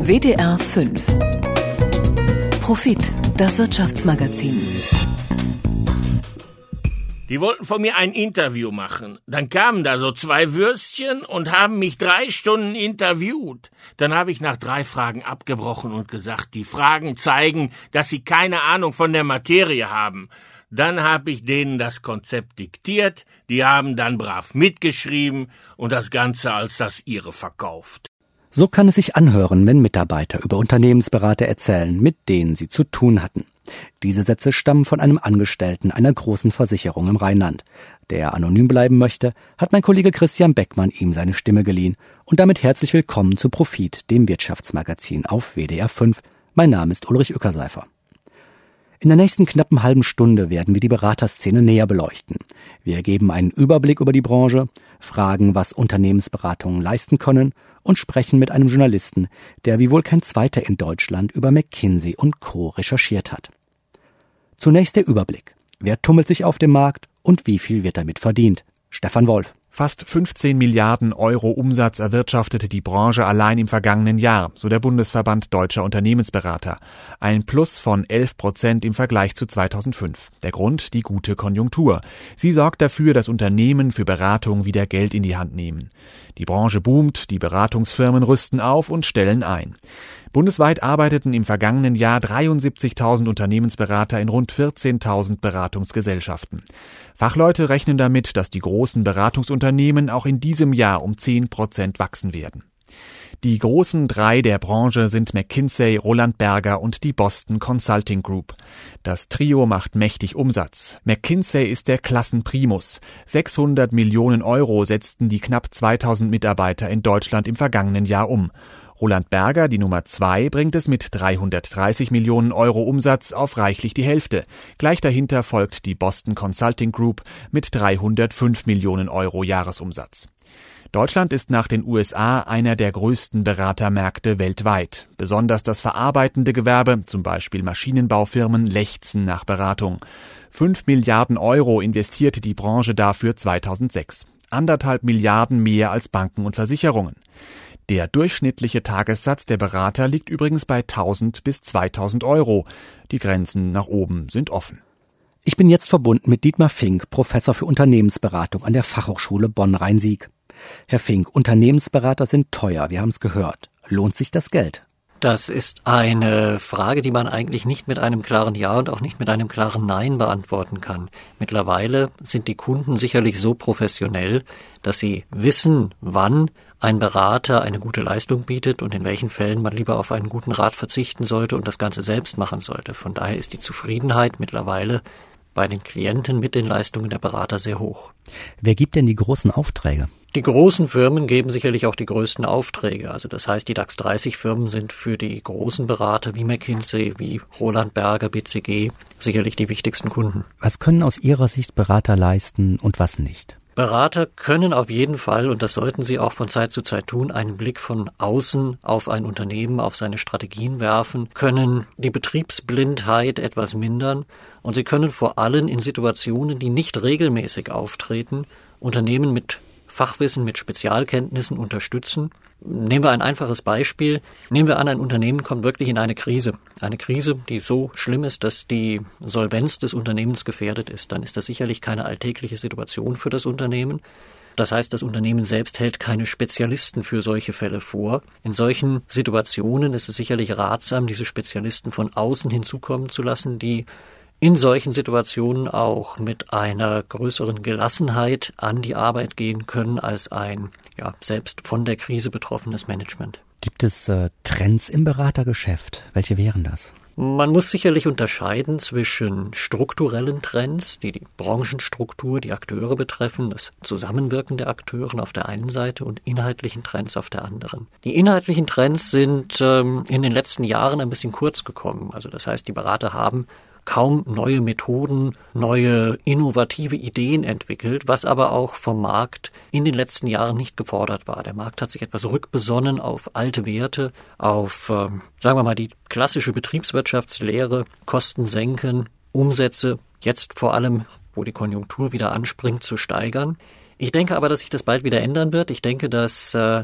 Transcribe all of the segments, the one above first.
WDR 5 Profit, das Wirtschaftsmagazin. Die wollten von mir ein Interview machen. Dann kamen da so 2 Würstchen und haben mich 3 Stunden interviewt. Dann habe ich nach 3 Fragen abgebrochen und gesagt, die Fragen zeigen, dass sie keine Ahnung von der Materie haben. Dann habe ich denen das Konzept diktiert, die haben dann brav mitgeschrieben und das Ganze als das ihre verkauft. So kann es sich anhören, wenn Mitarbeiter über Unternehmensberater erzählen, mit denen sie zu tun hatten. Diese Sätze stammen von einem Angestellten einer großen Versicherung im Rheinland. Der anonym bleiben möchte, hat mein Kollege Christian Beckmann ihm seine Stimme geliehen. Und damit herzlich willkommen zu Profit, dem Wirtschaftsmagazin auf WDR 5. Mein Name ist Ulrich Ueckerseifer. In der nächsten knappen halben Stunde werden wir die Beraterszene näher beleuchten. Wir geben einen Überblick über die Branche, fragen, was Unternehmensberatungen leisten können und sprechen mit einem Journalisten, der wie wohl kein zweiter in Deutschland über McKinsey & Co. recherchiert hat. Zunächst der Überblick. Wer tummelt sich auf dem Markt und wie viel wird damit verdient? Stefan Wolf. Fast 15 Milliarden Euro Umsatz erwirtschaftete die Branche allein im vergangenen Jahr, so der Bundesverband Deutscher Unternehmensberater. Ein Plus von 11% im Vergleich zu 2005. Der Grund, die gute Konjunktur. Sie sorgt dafür, dass Unternehmen für Beratung wieder Geld in die Hand nehmen. Die Branche boomt, die Beratungsfirmen rüsten auf und stellen ein. Bundesweit arbeiteten im vergangenen Jahr 73.000 Unternehmensberater in rund 14.000 Beratungsgesellschaften. Fachleute rechnen damit, dass die großen Beratungsunternehmen auch in diesem Jahr um 10% wachsen werden. Die großen 3 der Branche sind McKinsey, Roland Berger und die Boston Consulting Group. Das Trio macht mächtig Umsatz. McKinsey ist der Klassenprimus. 600 Millionen Euro setzten die knapp 2.000 Mitarbeiter in Deutschland im vergangenen Jahr um. Roland Berger, die Nummer 2, bringt es mit 330 Millionen Euro Umsatz auf reichlich die Hälfte. Gleich dahinter folgt die Boston Consulting Group mit 305 Millionen Euro Jahresumsatz. Deutschland ist nach den USA einer der größten Beratermärkte weltweit. Besonders das verarbeitende Gewerbe, zum Beispiel Maschinenbaufirmen, lechzen nach Beratung. 5 Milliarden Euro investierte die Branche dafür 2006. 1,5 Milliarden mehr als Banken und Versicherungen. Der durchschnittliche Tagessatz der Berater liegt übrigens bei 1.000 bis 2.000 Euro. Die Grenzen nach oben sind offen. Ich bin jetzt verbunden mit Dietmar Fink, Professor für Unternehmensberatung an der Fachhochschule Bonn-Rhein-Sieg. Herr Fink, Unternehmensberater sind teuer, wir haben es gehört. Lohnt sich das Geld? Das ist eine Frage, die man eigentlich nicht mit einem klaren Ja und auch nicht mit einem klaren Nein beantworten kann. Mittlerweile sind die Kunden sicherlich so professionell, dass sie wissen, wann ein Berater eine gute Leistung bietet und in welchen Fällen man lieber auf einen guten Rat verzichten sollte und das Ganze selbst machen sollte. Von daher ist die Zufriedenheit mittlerweile bei den Klienten mit den Leistungen der Berater sehr hoch. Wer gibt denn die großen Aufträge? Die großen Firmen geben sicherlich auch die größten Aufträge. Also das heißt, die DAX 30 Firmen sind für die großen Berater wie McKinsey, wie Roland Berger, BCG sicherlich die wichtigsten Kunden. Was können aus Ihrer Sicht Berater leisten und was nicht? Berater können auf jeden Fall, und das sollten sie auch von Zeit zu Zeit tun, einen Blick von außen auf ein Unternehmen, auf seine Strategien werfen, können die Betriebsblindheit etwas mindern und sie können vor allem in Situationen, die nicht regelmäßig auftreten, Unternehmen mit Fachwissen, mit Spezialkenntnissen unterstützen. Nehmen wir ein einfaches Beispiel. Nehmen wir an, ein Unternehmen kommt wirklich in eine Krise. Eine Krise, die so schlimm ist, dass die Solvenz des Unternehmens gefährdet ist. Dann ist das sicherlich keine alltägliche Situation für das Unternehmen. Das heißt, das Unternehmen selbst hält keine Spezialisten für solche Fälle vor. In solchen Situationen ist es sicherlich ratsam, diese Spezialisten von außen hinzukommen zu lassen, die in solchen Situationen auch mit einer größeren Gelassenheit an die Arbeit gehen können als ein selbst von der Krise betroffenes Management. Gibt es Trends im Beratergeschäft? Welche wären das? Man muss sicherlich unterscheiden zwischen strukturellen Trends, die die Branchenstruktur, die Akteure betreffen, das Zusammenwirken der Akteuren auf der einen Seite und inhaltlichen Trends auf der anderen. Die inhaltlichen Trends sind in den letzten Jahren ein bisschen kurz gekommen. Also das heißt, die Berater haben kaum neue Methoden, neue innovative Ideen entwickelt, was aber auch vom Markt in den letzten Jahren nicht gefordert war. Der Markt hat sich etwas rückbesonnen auf alte Werte, auf, sagen wir mal, die klassische Betriebswirtschaftslehre, Kosten senken, Umsätze, jetzt vor allem, wo die Konjunktur wieder anspringt, zu steigern. Ich denke aber, dass sich das bald wieder ändern wird. Ich denke, dass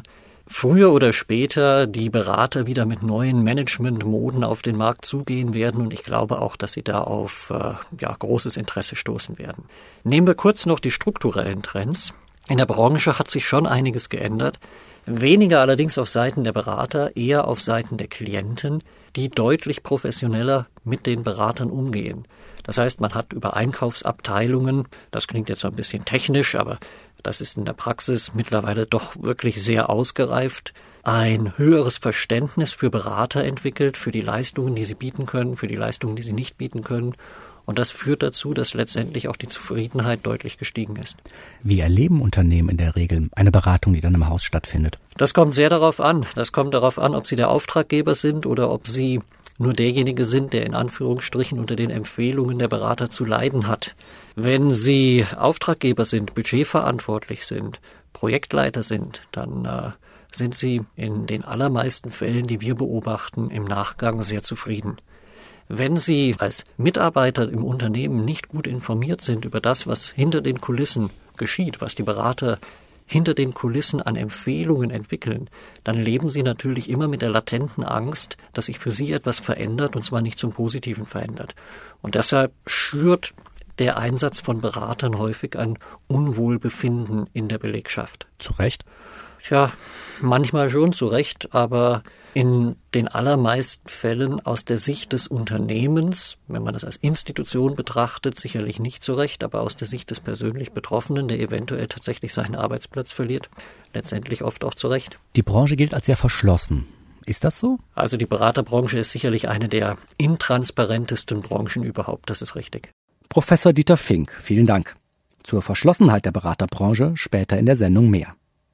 früher oder später die Berater wieder mit neuen Managementmoden auf den Markt zugehen werden und ich glaube auch, dass sie da auf großes Interesse stoßen werden. Nehmen wir kurz noch die strukturellen Trends. In der Branche hat sich schon einiges geändert. Weniger allerdings auf Seiten der Berater, eher auf Seiten der Klienten, die deutlich professioneller mit den Beratern umgehen. Das heißt, man hat über Einkaufsabteilungen, das klingt jetzt so ein bisschen technisch, aber das ist in der Praxis mittlerweile doch wirklich sehr ausgereift, ein höheres Verständnis für Berater entwickelt, für die Leistungen, die sie bieten können, für die Leistungen, die sie nicht bieten können. Und das führt dazu, dass letztendlich auch die Zufriedenheit deutlich gestiegen ist. Wie erleben Unternehmen in der Regel eine Beratung, die dann im Haus stattfindet? Das kommt sehr darauf an. Das kommt darauf an, ob Sie der Auftraggeber sind oder ob Sie nur derjenige sind, der in Anführungsstrichen unter den Empfehlungen der Berater zu leiden hat. Wenn Sie Auftraggeber sind, budgetverantwortlich sind, Projektleiter sind, dann sind Sie in den allermeisten Fällen, die wir beobachten, im Nachgang sehr zufrieden. Wenn Sie als Mitarbeiter im Unternehmen nicht gut informiert sind über das, was hinter den Kulissen geschieht, was die Berater hinter den Kulissen an Empfehlungen entwickeln, dann leben Sie natürlich immer mit der latenten Angst, dass sich für Sie etwas verändert, und zwar nicht zum Positiven verändert. Und deshalb schürt der Einsatz von Beratern häufig ein Unwohlbefinden in der Belegschaft. Zu Recht? Tja, manchmal schon zu Recht, aber in den allermeisten Fällen aus der Sicht des Unternehmens, wenn man das als Institution betrachtet, sicherlich nicht zu Recht, aber aus der Sicht des persönlich Betroffenen, der eventuell tatsächlich seinen Arbeitsplatz verliert, letztendlich oft auch zu Recht. Die Branche gilt als sehr verschlossen. Ist das so? Also die Beraterbranche ist sicherlich eine der intransparentesten Branchen überhaupt, das ist richtig. Professor Dieter Fink, vielen Dank. Zur Verschlossenheit der Beraterbranche später in der Sendung mehr.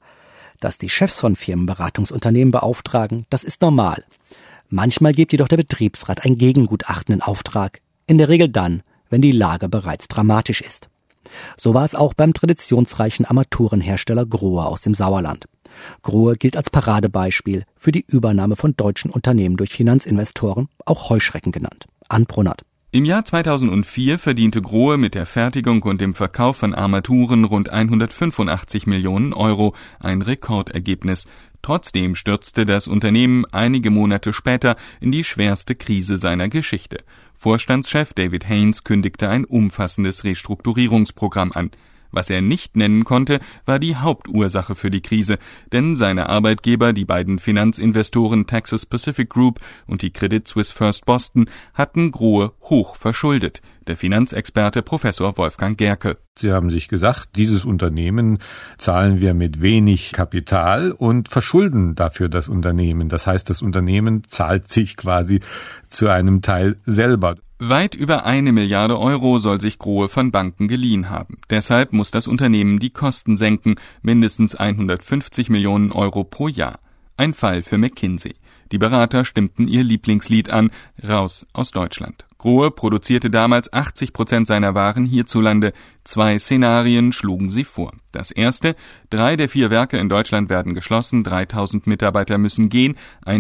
Dass die Chefs von Firmen Beratungsunternehmen beauftragen, das ist normal. Manchmal gibt jedoch der Betriebsrat ein Gegengutachten in Auftrag, in der Regel dann, wenn die Lage bereits dramatisch ist. So war es auch beim traditionsreichen Armaturenhersteller Grohe aus dem Sauerland. Grohe gilt als Paradebeispiel für die Übernahme von deutschen Unternehmen durch Finanzinvestoren, auch Heuschrecken genannt. Ann Brunnert. Im Jahr 2004 verdiente Grohe mit der Fertigung und dem Verkauf von Armaturen rund 185 Millionen Euro, ein Rekordergebnis. Trotzdem stürzte das Unternehmen einige Monate später in die schwerste Krise seiner Geschichte. Vorstandschef David Haynes kündigte ein umfassendes Restrukturierungsprogramm an. Was er nicht nennen konnte, war die Hauptursache für die Krise, denn seine Arbeitgeber, die beiden Finanzinvestoren Texas Pacific Group und die Credit Suisse First Boston, hatten Grohe hoch verschuldet. Der Finanzexperte Professor Wolfgang Gerke. Sie haben sich gesagt, dieses Unternehmen zahlen wir mit wenig Kapital und verschulden dafür das Unternehmen. Das heißt, das Unternehmen zahlt sich quasi zu einem Teil selber. Weit über 1 Milliarde Euro soll sich Grohe von Banken geliehen haben. Deshalb muss das Unternehmen die Kosten senken, mindestens 150 Millionen Euro pro Jahr. Ein Fall für McKinsey. Die Berater stimmten ihr Lieblingslied an, raus aus Deutschland. Grohe produzierte damals 80% seiner Waren hierzulande. 2 Szenarien schlugen sie vor. Das erste: 3 der 4 Werke in Deutschland werden geschlossen, 3000 Mitarbeiter müssen gehen,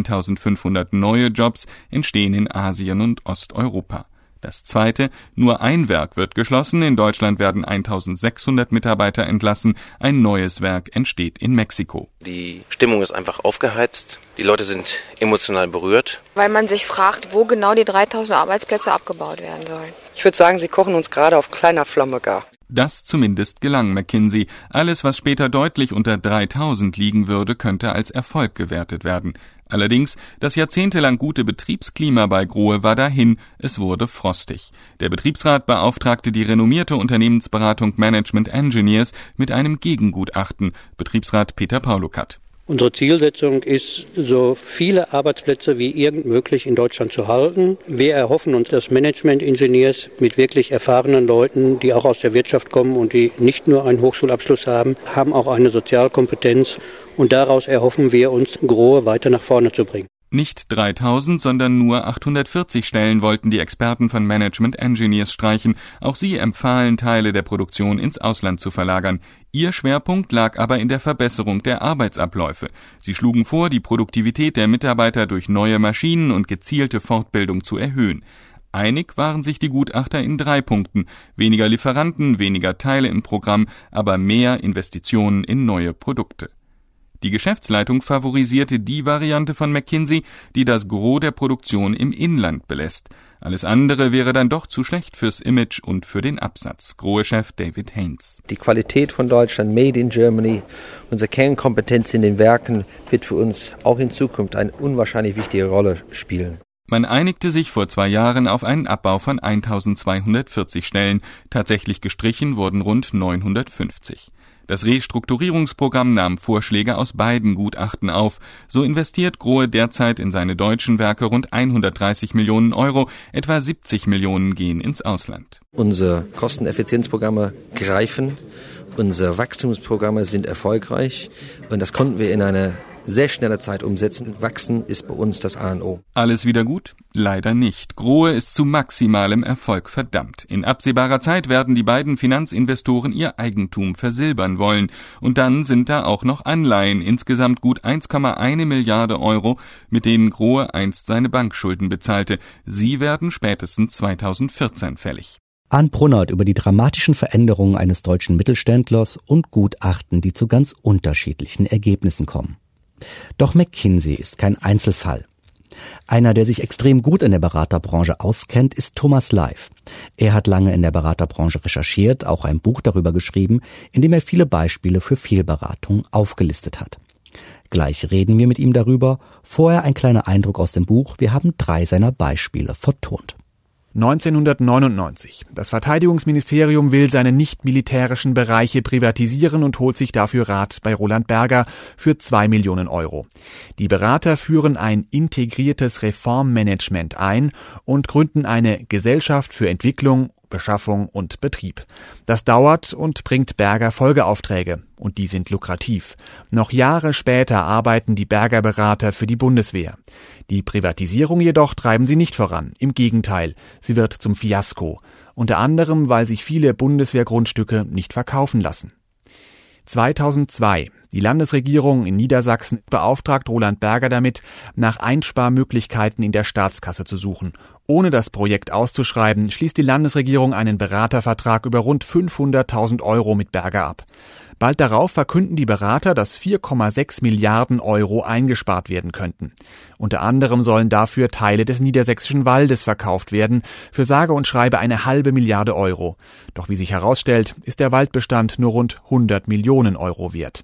1500 neue Jobs entstehen in Asien und Osteuropa. Das zweite: nur ein Werk wird geschlossen, in Deutschland werden 1600 Mitarbeiter entlassen, ein neues Werk entsteht in Mexiko. Die Stimmung ist einfach aufgeheizt, die Leute sind emotional berührt. Weil man sich fragt, wo genau die 3000 Arbeitsplätze abgebaut werden sollen. Ich würde sagen, sie kochen uns gerade auf kleiner Flamme gar. Das zumindest gelang McKinsey. Alles, was später deutlich unter 3000 liegen würde, könnte als Erfolg gewertet werden. Allerdings, das jahrzehntelang gute Betriebsklima bei Grohe war dahin, es wurde frostig. Der Betriebsrat beauftragte die renommierte Unternehmensberatung Management Engineers mit einem Gegengutachten. Betriebsrat Peter Paulukat. Unsere Zielsetzung ist, so viele Arbeitsplätze wie irgend möglich in Deutschland zu halten. Wir erhoffen uns, dass Management-Engineers mit wirklich erfahrenen Leuten, die auch aus der Wirtschaft kommen und die nicht nur einen Hochschulabschluss haben, haben auch eine Sozialkompetenz. Und daraus erhoffen wir uns, Grohe weiter nach vorne zu bringen. Nicht 3000, sondern nur 840 Stellen wollten die Experten von Management Engineers streichen. Auch sie empfahlen, Teile der Produktion ins Ausland zu verlagern. Ihr Schwerpunkt lag aber in der Verbesserung der Arbeitsabläufe. Sie schlugen vor, die Produktivität der Mitarbeiter durch neue Maschinen und gezielte Fortbildung zu erhöhen. Einig waren sich die Gutachter in 3 Punkten. Weniger Lieferanten, weniger Teile im Programm, aber mehr Investitionen in neue Produkte. Die Geschäftsleitung favorisierte die Variante von McKinsey, die das Gros der Produktion im Inland belässt. Alles andere wäre dann doch zu schlecht fürs Image und für den Absatz. Grohe-Chef David Haynes. Die Qualität von Deutschland, Made in Germany, unsere Kernkompetenz in den Werken wird für uns auch in Zukunft eine unwahrscheinlich wichtige Rolle spielen. Man einigte sich vor 2 Jahren auf einen Abbau von 1240 Stellen. Tatsächlich gestrichen wurden rund 950. Das Restrukturierungsprogramm nahm Vorschläge aus beiden Gutachten auf. So investiert Grohe derzeit in seine deutschen Werke rund 130 Millionen Euro, etwa 70 Millionen gehen ins Ausland. Unsere Kosteneffizienzprogramme greifen, unsere Wachstumsprogramme sind erfolgreich und das konnten wir in einer sehr schnelle Zeit umsetzen. Wachsen ist bei uns das A und O. Alles wieder gut? Leider nicht. Grohe ist zu maximalem Erfolg verdammt. In absehbarer Zeit werden die beiden Finanzinvestoren ihr Eigentum versilbern wollen. Und dann sind da auch noch Anleihen, insgesamt gut 1,1 Milliarde Euro, mit denen Grohe einst seine Bankschulden bezahlte. Sie werden spätestens 2014 fällig. Arndt Brunnert über die dramatischen Veränderungen eines deutschen Mittelständlers und Gutachten, die zu ganz unterschiedlichen Ergebnissen kommen. Doch McKinsey ist kein Einzelfall. Einer, der sich extrem gut in der Beraterbranche auskennt, ist Thomas Leif. Er hat lange in der Beraterbranche recherchiert, auch ein Buch darüber geschrieben, in dem er viele Beispiele für Fehlberatung aufgelistet hat. Gleich reden wir mit ihm darüber. Vorher ein kleiner Eindruck aus dem Buch. Wir haben 3 seiner Beispiele vertont. 1999. Das Verteidigungsministerium will seine nicht-militärischen Bereiche privatisieren und holt sich dafür Rat bei Roland Berger für 2 Millionen Euro. Die Berater führen ein integriertes Reformmanagement ein und gründen eine Gesellschaft für Entwicklung, Beschaffung und Betrieb. Das dauert und bringt Berger Folgeaufträge. Und die sind lukrativ. Noch Jahre später arbeiten die Berger Berater für die Bundeswehr. Die Privatisierung jedoch treiben sie nicht voran. Im Gegenteil, sie wird zum Fiasko. Unter anderem, weil sich viele Bundeswehrgrundstücke nicht verkaufen lassen. 2002. Die Landesregierung in Niedersachsen beauftragt Roland Berger damit, nach Einsparmöglichkeiten in der Staatskasse zu suchen. Ohne das Projekt auszuschreiben, schließt die Landesregierung einen Beratervertrag über rund 500.000 Euro mit Berger ab. Bald darauf verkünden die Berater, dass 4,6 Milliarden Euro eingespart werden könnten. Unter anderem sollen dafür Teile des Niedersächsischen Waldes verkauft werden, für sage und schreibe 1,5 Milliarde Euro. Doch wie sich herausstellt, ist der Waldbestand nur rund 100 Millionen Euro wert.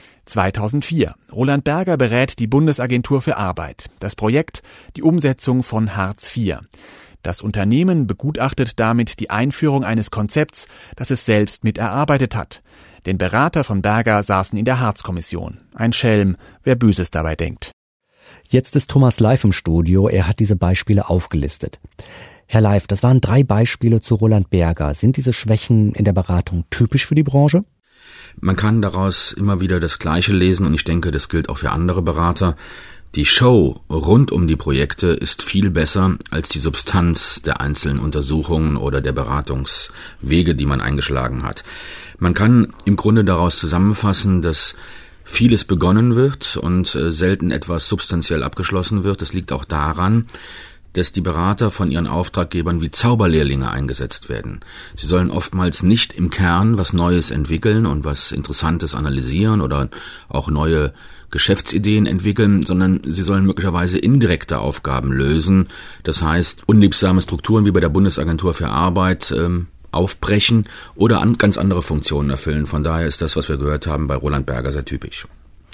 2004. Roland Berger berät die Bundesagentur für Arbeit. Das Projekt, die Umsetzung von Hartz IV. Das Unternehmen begutachtet damit die Einführung eines Konzepts, das es selbst mit erarbeitet hat. Denn Berater von Berger saßen in der Hartz-Kommission. Ein Schelm, wer Böses dabei denkt. Jetzt ist Thomas Leif im Studio. Er hat diese Beispiele aufgelistet. Herr Leif, das waren 3 Beispiele zu Roland Berger. Sind diese Schwächen in der Beratung typisch für die Branche? Man kann daraus immer wieder das Gleiche lesen und ich denke, das gilt auch für andere Berater. Die Show rund um die Projekte ist viel besser als die Substanz der einzelnen Untersuchungen oder der Beratungswege, die man eingeschlagen hat. Man kann im Grunde daraus zusammenfassen, dass vieles begonnen wird und selten etwas substanziell abgeschlossen wird. Das liegt auch daran, dass die Berater von ihren Auftraggebern wie Zauberlehrlinge eingesetzt werden. Sie sollen oftmals nicht im Kern was Neues entwickeln und was Interessantes analysieren oder auch neue Geschäftsideen entwickeln, sondern sie sollen möglicherweise indirekte Aufgaben lösen. Das heißt, unliebsame Strukturen wie bei der Bundesagentur für Arbeit aufbrechen oder ganz andere Funktionen erfüllen. Von daher ist das, was wir gehört haben, bei Roland Berger sehr typisch.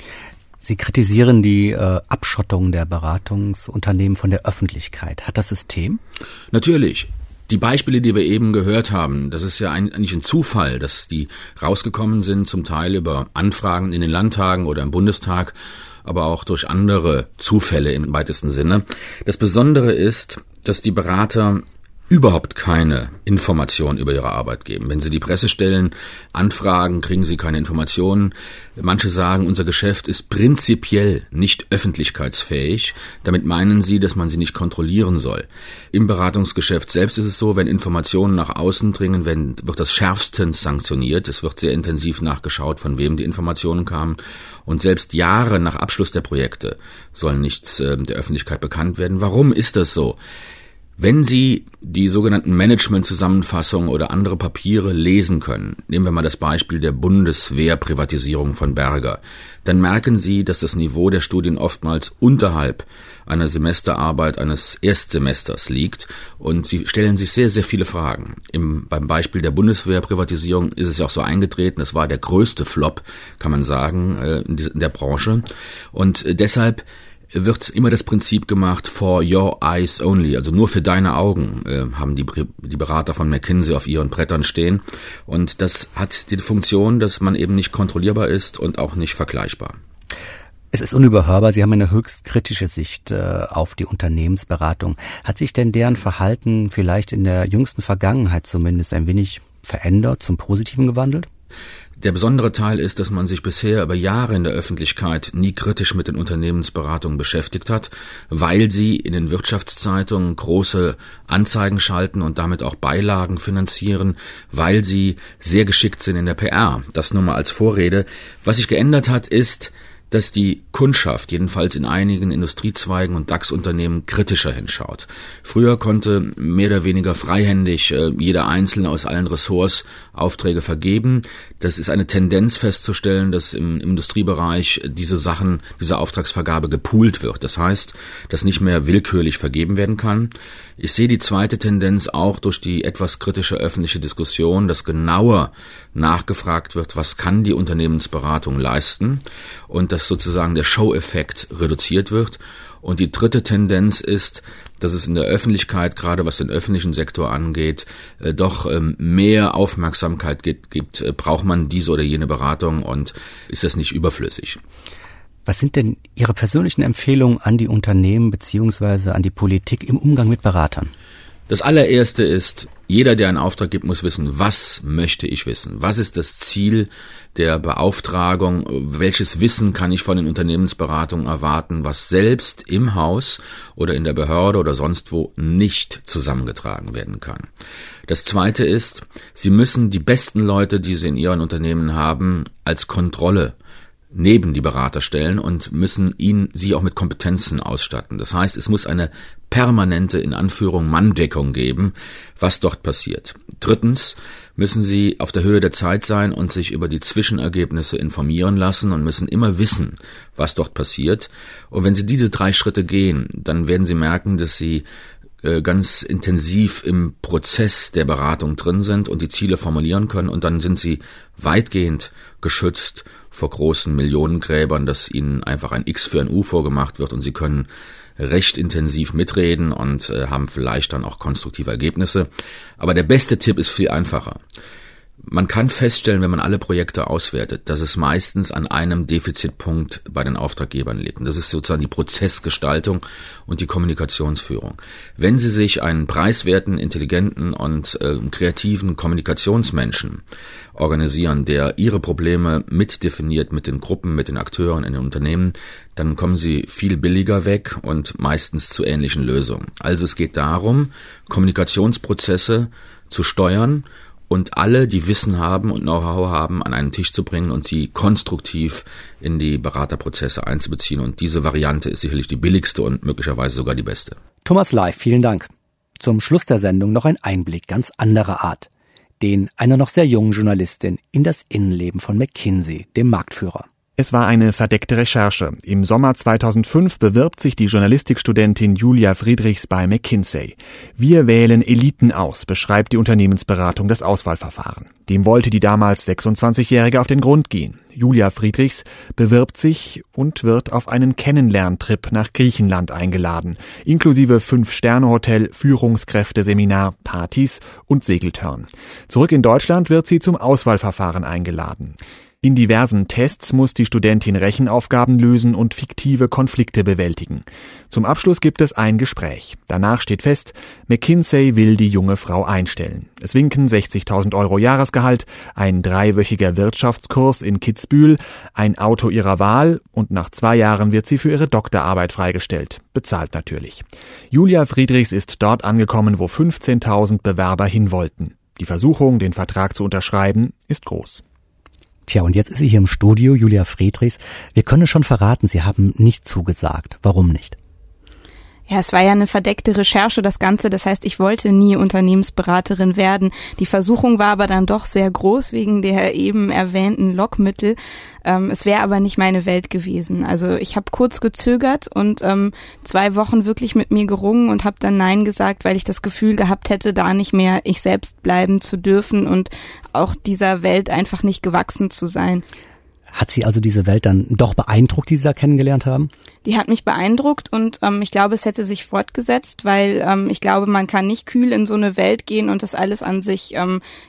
Sie kritisieren die Abschottung der Beratungsunternehmen von der Öffentlichkeit. Hat das System? Natürlich. Die Beispiele, die wir eben gehört haben, das ist ja eigentlich ein Zufall, dass die rausgekommen sind, zum Teil über Anfragen in den Landtagen oder im Bundestag, aber auch durch andere Zufälle im weitesten Sinne. Das Besondere ist, dass die Berater überhaupt keine Informationen über ihre Arbeit geben. Wenn sie die Pressestellen anfragen, kriegen sie keine Informationen. Manche sagen, unser Geschäft ist prinzipiell nicht öffentlichkeitsfähig. Damit meinen sie, dass man sie nicht kontrollieren soll. Im Beratungsgeschäft selbst ist es so, wenn Informationen nach außen dringen, wird das schärfstens sanktioniert. Es wird sehr intensiv nachgeschaut, von wem die Informationen kamen. Und selbst Jahre nach Abschluss der Projekte soll nichts der Öffentlichkeit bekannt werden. Warum ist das so? Wenn Sie die sogenannten Management-Zusammenfassungen oder andere Papiere lesen können, nehmen wir mal das Beispiel der Bundeswehrprivatisierung von Berger, dann merken Sie, dass das Niveau der Studien oftmals unterhalb einer Semesterarbeit eines Erstsemesters liegt und Sie stellen sich sehr, sehr viele Fragen. Beim Beispiel der Bundeswehrprivatisierung ist es ja auch so eingetreten, das war der größte Flop, kann man sagen, in der Branche und deshalb wird immer das Prinzip gemacht, for your eyes only, also nur für deine Augen, haben die Berater von McKinsey auf ihren Brettern stehen. Und das hat die Funktion, dass man eben nicht kontrollierbar ist und auch nicht vergleichbar. Es ist unüberhörbar, Sie haben eine höchst kritische Sicht auf die Unternehmensberatung. Hat sich denn deren Verhalten vielleicht in der jüngsten Vergangenheit zumindest ein wenig verändert, zum Positiven gewandelt? Der besondere Teil ist, dass man sich bisher über Jahre in der Öffentlichkeit nie kritisch mit den Unternehmensberatungen beschäftigt hat, weil sie in den Wirtschaftszeitungen große Anzeigen schalten und damit auch Beilagen finanzieren, weil sie sehr geschickt sind in der PR. Das nur mal als Vorrede. Was sich geändert hat, ist, dass die Kundschaft, jedenfalls in einigen Industriezweigen und DAX-Unternehmen, kritischer hinschaut. Früher konnte mehr oder weniger freihändig jeder Einzelne aus allen Ressorts Aufträge vergeben. Das ist eine Tendenz festzustellen, dass im Industriebereich diese Auftragsvergabe gepoolt wird. Das heißt, dass nicht mehr willkürlich vergeben werden kann. Ich sehe die zweite Tendenz auch durch die etwas kritische öffentliche Diskussion, dass genauer nachgefragt wird, was kann die Unternehmensberatung leisten und dass sozusagen der Show-Effekt reduziert wird. Und die dritte Tendenz ist, dass es in der Öffentlichkeit, gerade was den öffentlichen Sektor angeht, doch mehr Aufmerksamkeit gibt. Braucht man diese oder jene Beratung und ist das nicht überflüssig? Was sind denn Ihre persönlichen Empfehlungen an die Unternehmen bzw. an die Politik im Umgang mit Beratern? Das allererste ist, jeder, der einen Auftrag gibt, muss wissen, was möchte ich wissen? Was ist das Ziel der Beauftragung? Welches Wissen kann ich von den Unternehmensberatungen erwarten, was selbst im Haus oder in der Behörde oder sonst wo nicht zusammengetragen werden kann? Das zweite ist, Sie müssen die besten Leute, die Sie in Ihren Unternehmen haben, als Kontrolle neben die Berater stellen und müssen sie auch mit Kompetenzen ausstatten. Das heißt, es muss eine permanente, in Anführung, Manndeckung geben, was dort passiert. Drittens müssen Sie auf der Höhe der Zeit sein und sich über die Zwischenergebnisse informieren lassen und müssen immer wissen, was dort passiert. Und wenn Sie diese 3 Schritte gehen, dann werden Sie merken, dass Sie ganz intensiv im Prozess der Beratung drin sind und die Ziele formulieren können und dann sind Sie weitgehend geschützt vor großen Millionengräbern, dass Ihnen einfach ein X für ein U vorgemacht wird und Sie können recht intensiv mitreden und haben vielleicht dann auch konstruktive Ergebnisse. Aber der beste Tipp ist viel einfacher. Man kann feststellen, wenn man alle Projekte auswertet, dass es meistens an einem Defizitpunkt bei den Auftraggebern liegt. Und das ist sozusagen die Prozessgestaltung und die Kommunikationsführung. Wenn Sie sich einen preiswerten, intelligenten und kreativen Kommunikationsmenschen organisieren, der Ihre Probleme mitdefiniert mit den Gruppen, mit den Akteuren in den Unternehmen, dann kommen Sie viel billiger weg und meistens zu ähnlichen Lösungen. Also es geht darum, Kommunikationsprozesse zu steuern und alle, die Wissen haben und Know-how haben, an einen Tisch zu bringen und sie konstruktiv in die Beraterprozesse einzubeziehen. Und diese Variante ist sicherlich die billigste und möglicherweise sogar die beste. Thomas Leif, vielen Dank. Zum Schluss der Sendung noch ein Einblick ganz anderer Art. Den einer noch sehr jungen Journalistin in das Innenleben von McKinsey, dem Marktführer. Es war eine verdeckte Recherche. Im Sommer 2005 bewirbt sich die Journalistikstudentin Julia Friedrichs bei McKinsey. Wir wählen Eliten aus, beschreibt die Unternehmensberatung das Auswahlverfahren. Dem wollte die damals 26-Jährige auf den Grund gehen. Julia Friedrichs bewirbt sich und wird auf einen Kennenlerntrip nach Griechenland eingeladen, inklusive 5-Sterne-Hotel, Führungskräfteseminar, Partys und Segeltörn. Zurück in Deutschland wird sie zum Auswahlverfahren eingeladen. In diversen Tests muss die Studentin Rechenaufgaben lösen und fiktive Konflikte bewältigen. Zum Abschluss gibt es ein Gespräch. Danach steht fest, McKinsey will die junge Frau einstellen. Es winken 60.000 € Jahresgehalt, ein 3-wöchiger Wirtschaftskurs in Kitzbühel, ein Auto ihrer Wahl und nach 2 Jahren wird sie für ihre Doktorarbeit freigestellt. Bezahlt natürlich. Julia Friedrichs ist dort angekommen, wo 15.000 Bewerber hin wollten. Die Versuchung, den Vertrag zu unterschreiben, ist groß. Tja, und jetzt ist sie hier im Studio, Julia Friedrichs. Wir können schon verraten, Sie haben nicht zugesagt. Warum nicht? Ja, es war ja eine verdeckte Recherche, das Ganze. Das heißt, ich wollte nie Unternehmensberaterin werden. Die Versuchung war aber dann doch sehr groß wegen der eben erwähnten Lockmittel. Es wäre aber nicht meine Welt gewesen. Also ich habe kurz gezögert und 2 Wochen wirklich mit mir gerungen und habe dann Nein gesagt, weil ich das Gefühl gehabt hätte, da nicht mehr ich selbst bleiben zu dürfen und auch dieser Welt einfach nicht gewachsen zu sein. Hat Sie also diese Welt dann doch beeindruckt, die Sie da kennengelernt haben? Die hat mich beeindruckt und ich glaube, es hätte sich fortgesetzt, weil ich glaube, man kann nicht kühl in so eine Welt gehen und das alles an sich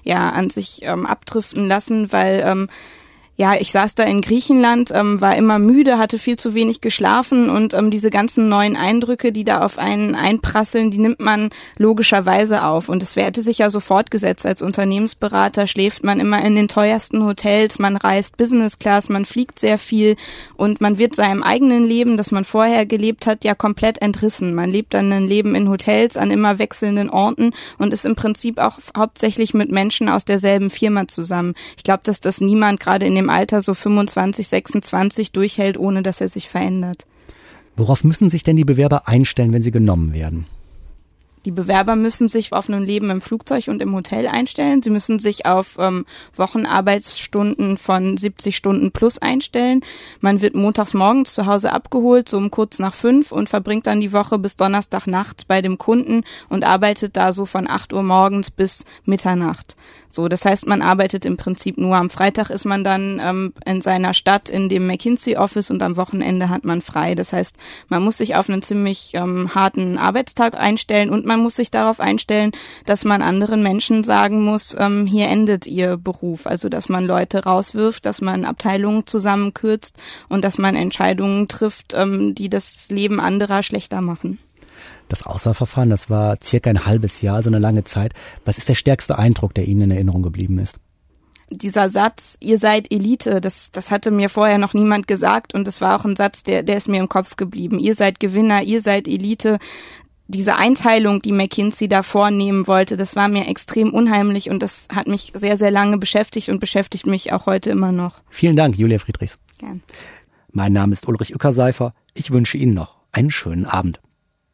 abdriften lassen, weil ich saß da in Griechenland, war immer müde, hatte viel zu wenig geschlafen und diese ganzen neuen Eindrücke, die da auf einen einprasseln, die nimmt man logischerweise auf. Und es hätte sich ja so fortgesetzt. Als Unternehmensberater schläft man immer in den teuersten Hotels, man reist Business Class, man fliegt sehr viel und man wird seinem eigenen Leben, das man vorher gelebt hat, ja komplett entrissen. Man lebt dann ein Leben in Hotels an immer wechselnden Orten und ist im Prinzip auch hauptsächlich mit Menschen aus derselben Firma zusammen. Ich glaube, dass das niemand gerade in dem Alter so 25, 26 durchhält, ohne dass er sich verändert. Worauf müssen sich denn die Bewerber einstellen, wenn sie genommen werden? Die Bewerber müssen sich auf ein Leben im Flugzeug und im Hotel einstellen. Sie müssen sich auf Wochenarbeitsstunden von 70 Stunden plus einstellen. Man wird montags morgens zu Hause abgeholt, so um kurz nach 5 und verbringt dann die Woche bis Donnerstag nachts bei dem Kunden und arbeitet da so von 8 Uhr morgens bis Mitternacht. So, das heißt, man arbeitet im Prinzip nur. Am Freitag ist man dann in seiner Stadt in dem McKinsey-Office und am Wochenende hat man frei. Das heißt, man muss sich auf einen ziemlich harten Arbeitstag einstellen und man muss sich darauf einstellen, dass man anderen Menschen sagen muss, hier endet ihr Beruf. Also, dass man Leute rauswirft, dass man Abteilungen zusammenkürzt und dass man Entscheidungen trifft, die das Leben anderer schlechter machen. Das Auswahlverfahren, das war circa ein halbes Jahr, also eine lange Zeit. Was ist der stärkste Eindruck, der Ihnen in Erinnerung geblieben ist? Dieser Satz, ihr seid Elite, das hatte mir vorher noch niemand gesagt und das war auch ein Satz, der ist mir im Kopf geblieben. Ihr seid Gewinner, ihr seid Elite. Diese Einteilung, die McKinsey da vornehmen wollte, das war mir extrem unheimlich und das hat mich sehr, sehr lange beschäftigt und beschäftigt mich auch heute immer noch. Vielen Dank, Julia Friedrichs. Gern. Mein Name ist Ulrich Ueckerseifer. Ich wünsche Ihnen noch einen schönen Abend.